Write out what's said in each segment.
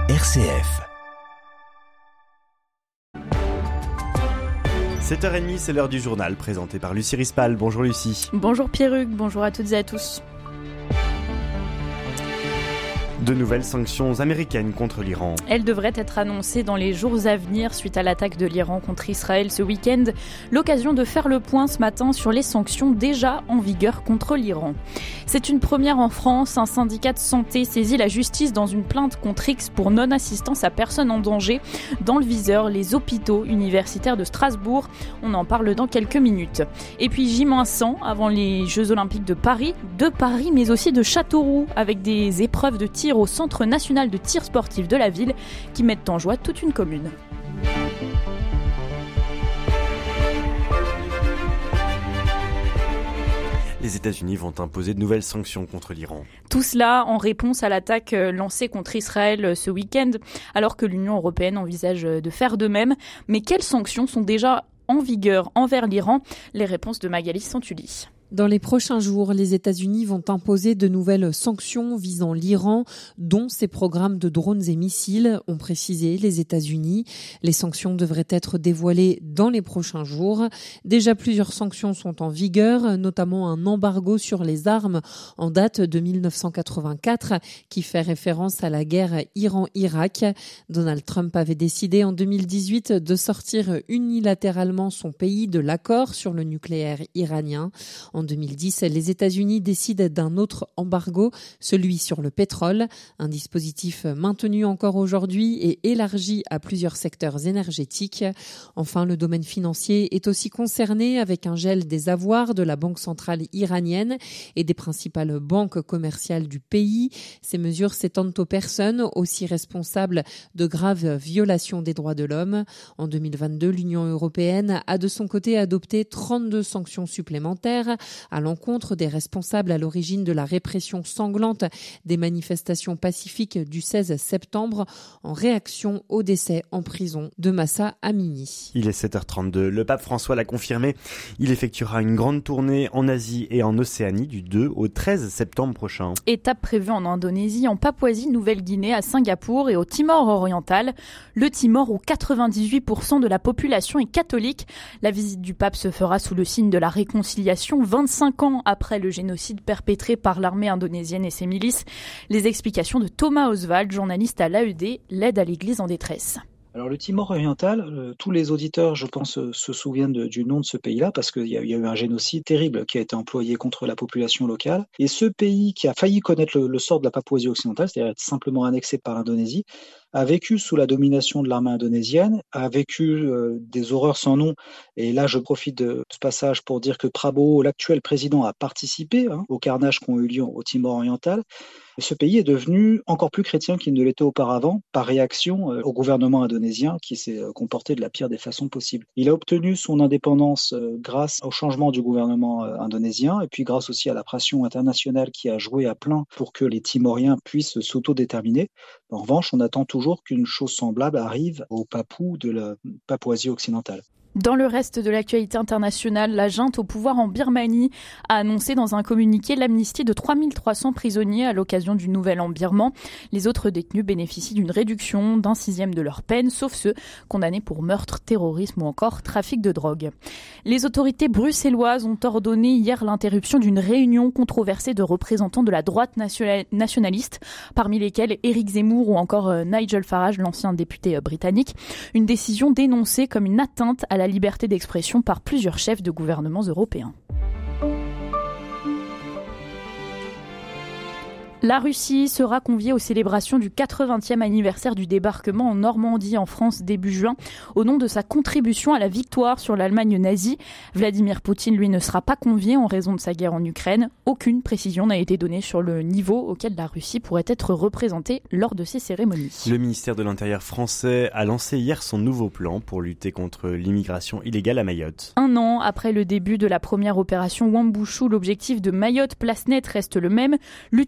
RCF. 7h30, c'est l'heure du journal, présenté par Lucie Rispal. Bonjour Lucie. Bonjour Pierruc, bonjour à toutes et à tous. De nouvelles sanctions américaines contre l'Iran. Elles devraient être annoncées dans les jours à venir suite à l'attaque de l'Iran contre Israël ce week-end. L'occasion de faire le point ce matin sur les sanctions déjà en vigueur contre l'Iran. C'est une première en France. Un syndicat de santé saisit la justice dans une plainte contre X pour non-assistance à personne en danger. Dans le viseur, les hôpitaux universitaires de Strasbourg. On en parle dans quelques minutes. Et puis J-100 avant les Jeux Olympiques de Paris mais aussi de Châteauroux avec des épreuves de tir au Centre national de tir sportif de la ville qui mettent en joie toute une commune. Les États-Unis vont imposer de nouvelles sanctions contre l'Iran. Tout cela en réponse à l'attaque lancée contre Israël ce week-end, alors que l'Union européenne envisage de faire de même. Mais quelles sanctions sont déjà en vigueur envers l'Iran ? Les réponses de Magali Santulli. Dans les prochains jours, les États-Unis vont imposer de nouvelles sanctions visant l'Iran, dont ses programmes de drones et missiles, ont précisé les États-Unis. Les sanctions devraient être dévoilées dans les prochains jours. Déjà, plusieurs sanctions sont en vigueur, notamment un embargo sur les armes en date de 1984, qui fait référence à la guerre Iran-Irak. Donald Trump avait décidé en 2018 de sortir unilatéralement son pays de l'accord sur le nucléaire iranien. En 2010, les États-Unis décident d'un autre embargo, celui sur le pétrole, un dispositif maintenu encore aujourd'hui et élargi à plusieurs secteurs énergétiques. Enfin, le domaine financier est aussi concerné avec un gel des avoirs de la Banque centrale iranienne et des principales banques commerciales du pays. Ces mesures s'étendent aux personnes aussi responsables de graves violations des droits de l'homme. En 2022, l'Union européenne a de son côté adopté 32 sanctions supplémentaires à l'encontre des responsables à l'origine de la répression sanglante des manifestations pacifiques du 16 septembre en réaction au décès en prison de Mahsa Amini. Il est 7h32. Le pape François l'a confirmé. Il effectuera une grande tournée en Asie et en Océanie du 2 au 13 septembre prochain. Étape prévue en Indonésie, en Papouasie-Nouvelle-Guinée, à Singapour et au Timor oriental. Le Timor où 98% de la population est catholique. La visite du pape se fera sous le signe de la réconciliation 25 ans après le génocide perpétré par l'armée indonésienne et ses milices. Les explications de Thomas Oswald, journaliste à l'AED, l'aide à l'Église en détresse. Alors le Timor oriental, tous les auditeurs, je pense, se souviennent du nom de ce pays-là parce qu'il y a eu un génocide terrible qui a été employé contre la population locale. Et ce pays qui a failli connaître le sort de la Papouasie occidentale, c'est-à-dire être simplement annexé par l'Indonésie, a vécu sous la domination de l'armée indonésienne, a vécu des horreurs sans nom. Et là, je profite de ce passage pour dire que Prabowo, l'actuel président, a participé aux carnages qui ont eu lieu au Timor oriental. Et ce pays est devenu encore plus chrétien qu'il ne l'était auparavant, par réaction au gouvernement indonésien qui s'est comporté de la pire des façons possibles. Il a obtenu son indépendance grâce au changement du gouvernement indonésien et puis grâce aussi à la pression internationale qui a joué à plein pour que les Timoriens puissent s'autodéterminer. En revanche, on attend toujours qu'une chose semblable arrive aux Papous de la Papouasie occidentale. Dans le reste de l'actualité internationale, la junte au pouvoir en Birmanie a annoncé dans un communiqué l'amnistie de 3300 prisonniers à l'occasion du nouvel an birman. Les autres détenus bénéficient d'une réduction d'un 6e de leur peine, sauf ceux condamnés pour meurtre, terrorisme ou encore trafic de drogue. Les autorités bruxelloises ont ordonné hier l'interruption d'une réunion controversée de représentants de la droite nationaliste, parmi lesquels Éric Zemmour ou encore Nigel Farage, l'ancien député britannique. Une décision dénoncée comme une atteinte à la liberté d'expression par plusieurs chefs de gouvernements européens. La Russie sera conviée aux célébrations du 80e anniversaire du débarquement en Normandie en France début juin au nom de sa contribution à la victoire sur l'Allemagne nazie. Vladimir Poutine, lui, ne sera pas convié en raison de sa guerre en Ukraine. Aucune précision n'a été donnée sur le niveau auquel la Russie pourrait être représentée lors de ces cérémonies. Le ministère de l'Intérieur français a lancé hier son nouveau plan pour lutter contre l'immigration illégale à Mayotte. Un an après le début de la première opération Wambushu, l'objectif de Mayotte Place Nette reste le même, lutter contre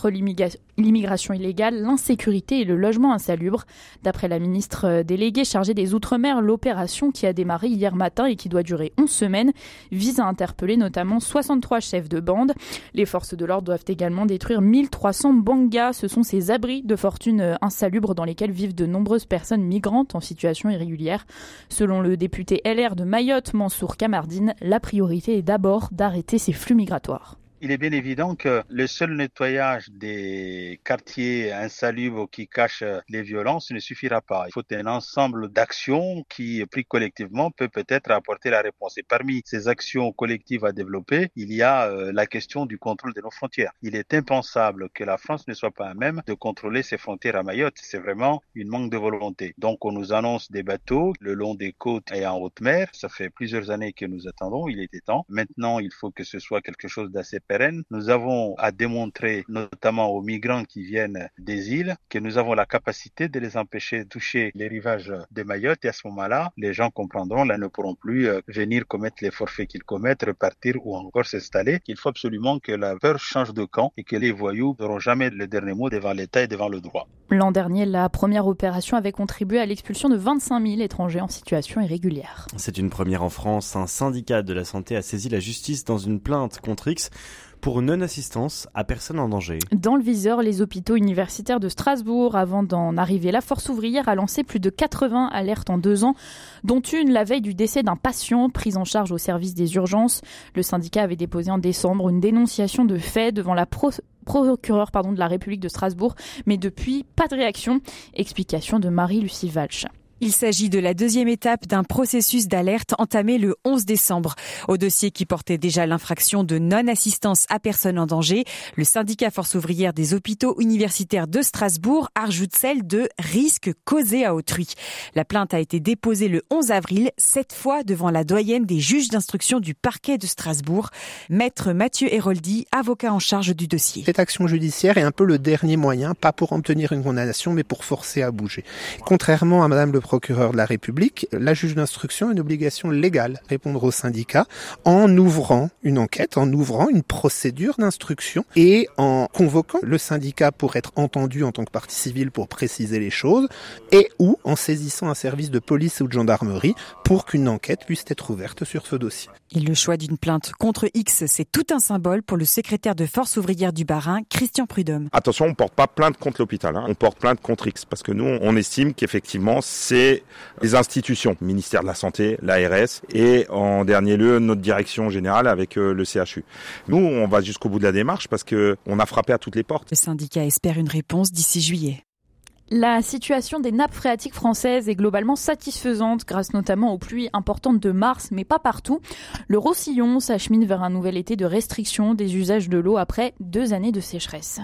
contre l'immigration illégale, l'insécurité et le logement insalubre. D'après la ministre déléguée chargée des Outre-mer, l'opération qui a démarré hier matin et qui doit durer 11 semaines vise à interpeller notamment 63 chefs de bande. Les forces de l'ordre doivent également détruire 1300 bangas. Ce sont ces abris de fortune insalubres dans lesquels vivent de nombreuses personnes migrantes en situation irrégulière. Selon le député LR de Mayotte, Mansour Kamardine, la priorité est d'abord d'arrêter ces flux migratoires. Il est bien évident que le seul nettoyage des quartiers insalubres qui cachent les violences ne suffira pas. Il faut un ensemble d'actions qui, pris collectivement, peut-être apporter la réponse. Et parmi ces actions collectives à développer, il y a la question du contrôle de nos frontières. Il est impensable que la France ne soit pas à même de contrôler ses frontières à Mayotte. C'est vraiment une manque de volonté. Donc on nous annonce des bateaux le long des côtes et en haute mer. Ça fait plusieurs années que nous attendons. Il était temps. Maintenant, il faut que ce soit quelque chose d'assez pérenne. Nous avons à démontrer, notamment aux migrants qui viennent des îles, que nous avons la capacité de les empêcher de toucher les rivages de Mayotte. Et à ce moment-là, les gens comprendront, là, ne pourront plus venir commettre les forfaits qu'ils commettent, repartir ou encore s'installer. Il faut absolument que la peur change de camp et que les voyous n'auront jamais le dernier mot devant l'État et devant le droit. L'an dernier, la première opération avait contribué à l'expulsion de 25 000 étrangers en situation irrégulière. C'est une première en France. Un syndicat de la santé a saisi la justice dans une plainte contre X pour non-assistance à personne en danger. Dans le viseur, les hôpitaux universitaires de Strasbourg. Avant d'en arriver, la Force ouvrière a lancé plus de 80 alertes en 2 ans, dont une la veille du décès d'un patient pris en charge au service des urgences. Le syndicat avait déposé en décembre une dénonciation de fait devant la procureure de la République de Strasbourg, mais depuis, pas de réaction. Explication de Marie-Lucie Walsh. Il s'agit de la deuxième étape d'un processus d'alerte entamé le 11 décembre. Au dossier qui portait déjà l'infraction de non-assistance à personne en danger, le syndicat Force ouvrière des hôpitaux universitaires de Strasbourg ajoute celle de risque causé à autrui. La plainte a été déposée le 11 avril, cette fois devant la doyenne des juges d'instruction du parquet de Strasbourg, maître Mathieu Héroldi, avocat en charge du dossier. Cette action judiciaire est un peu le dernier moyen, pas pour obtenir une condamnation, mais pour forcer à bouger. Contrairement à madame le procureur de la République, la juge d'instruction a une obligation légale à répondre au syndicat en ouvrant une enquête, en ouvrant une procédure d'instruction et en convoquant le syndicat pour être entendu en tant que partie civile pour préciser les choses et ou en saisissant un service de police ou de gendarmerie pour qu'une enquête puisse être ouverte sur ce dossier. Et le choix d'une plainte contre X, c'est tout un symbole pour le secrétaire de Force ouvrière du Bas-Rhin, Christian Prudhomme. Attention, on ne porte pas plainte contre l'hôpital, on porte plainte contre X parce que nous, on estime qu'effectivement, c'est les institutions, le ministère de la Santé, l'ARS et en dernier lieu, notre direction générale avec le CHU. Nous, on va jusqu'au bout de la démarche parce qu'on a frappé à toutes les portes. Le syndicat espère une réponse d'ici juillet. La situation des nappes phréatiques françaises est globalement satisfaisante grâce notamment aux pluies importantes de mars, mais pas partout. Le Roussillon s'achemine vers un nouvel été de restriction des usages de l'eau après 2 années de sécheresse.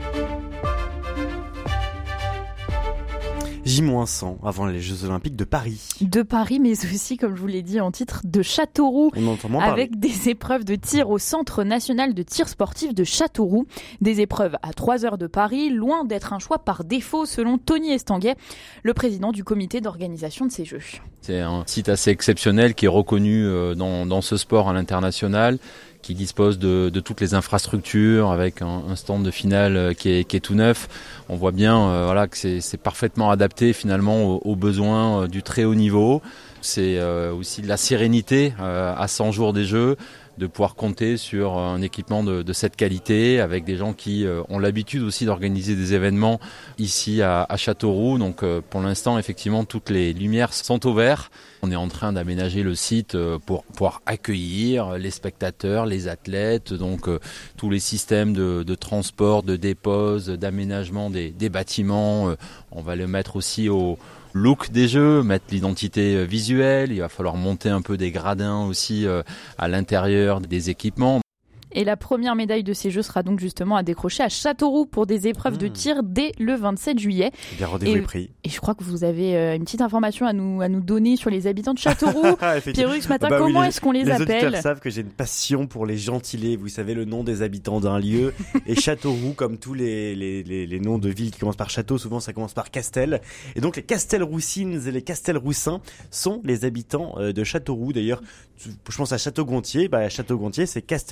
J-100 avant les Jeux Olympiques de Paris. De Paris, mais aussi, comme je vous l'ai dit en titre, de Châteauroux. On entend moins parler. Avec des épreuves de tir au Centre national de tir sportif de Châteauroux. Des épreuves à 3 heures de Paris, loin d'être un choix par défaut, selon Tony Estanguet, le président du comité d'organisation de ces Jeux. C'est un site assez exceptionnel qui est reconnu dans ce sport à l'international, qui dispose de toutes les infrastructures avec un stand de finale qui est tout neuf. On voit bien que c'est parfaitement adapté finalement aux besoins du très haut niveau. C'est aussi de la sérénité à 100 jours des Jeux, de pouvoir compter sur un équipement de cette qualité avec des gens qui ont l'habitude aussi d'organiser des événements ici à Châteauroux. Donc pour l'instant, effectivement, toutes les lumières sont au vert. On est en train d'aménager le site pour pouvoir accueillir les spectateurs, les athlètes, donc tous les systèmes de transport, de dépose, d'aménagement des bâtiments. On va le mettre aussi au look des Jeux, mettre l'identité visuelle. Il va falloir monter un peu des gradins aussi à l'intérieur des équipements. Et la première médaille de ces Jeux sera donc justement à décrocher à Châteauroux pour des épreuves de tir dès le 27 juillet. Bien, rendez-vous est pris. Et je crois que vous avez une petite information à nous donner sur les habitants de Châteauroux. Pierruc, ce matin, comment est-ce qu'on les appelle ? Les auditeurs savent que j'ai une passion pour les gentilés. Vous savez, le nom des habitants d'un lieu. Et Châteauroux, comme tous les noms de villes qui commencent par château, souvent ça commence par Castel. Et donc les Castelroussines et les Castelroussins sont les habitants de Châteauroux. D'ailleurs, je pense à Château-Gontier. Château-Gontier, c'est Castel-Gontérial.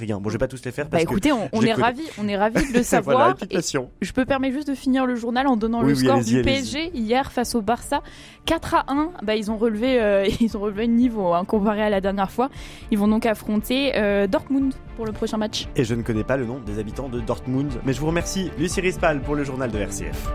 Ligue 1. Bon, je vais pas tous les faire parce écoutez, on est ravis de le savoir. Voilà, une petite passion. Je peux permettre juste de finir le journal en donnant le score du PSG hier face au Barça. 4-1, ils ont relevé le niveau comparé à la dernière fois. Ils vont donc affronter Dortmund pour le prochain match. Et je ne connais pas le nom des habitants de Dortmund, mais je vous remercie Lucie Rispal pour le journal de RCF.